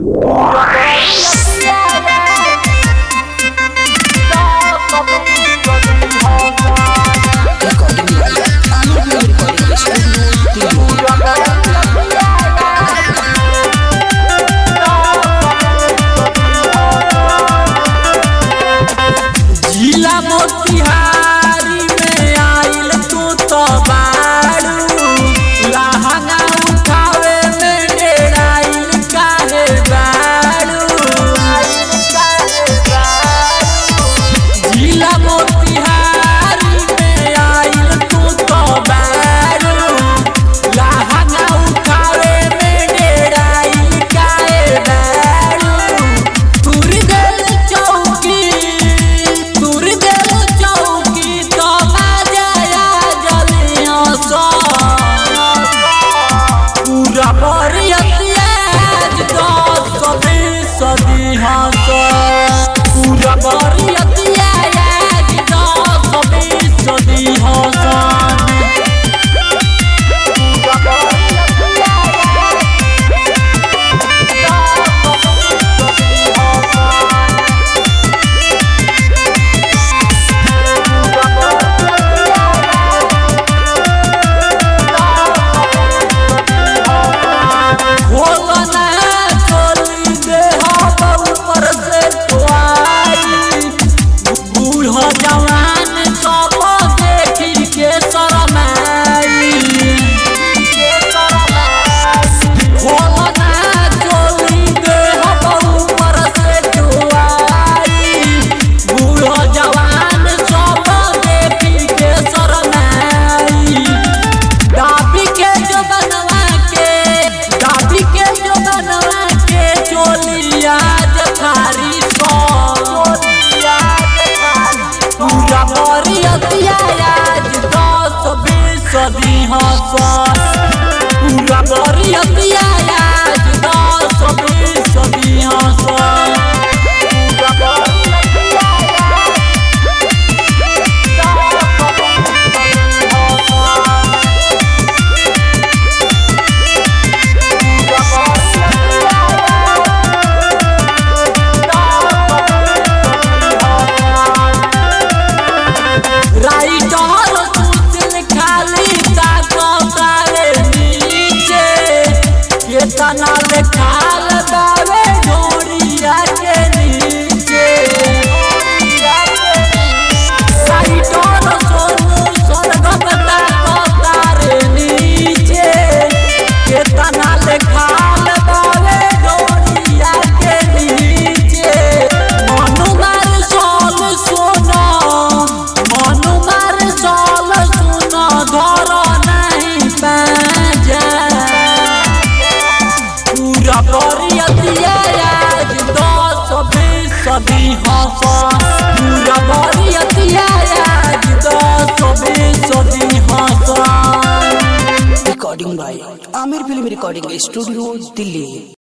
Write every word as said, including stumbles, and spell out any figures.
सदी हंसा पूरा बरियतिया आज दस बीस सदी हंसा तना खाल दावे ढोरिया के नीचे साइटोर सोनू स्वर्ग तारे नीचे के तना खाल दावे ढोरिया के नीचे मनु मार सोल सुनो मनु मार सोल सुनो धर नहीं बाजा बरियतिया आज दस बीस सदी हंसा पूरा बरियतिया आज दस बीस सदी हंसा। Recording by Aamir film recording studio Delhi.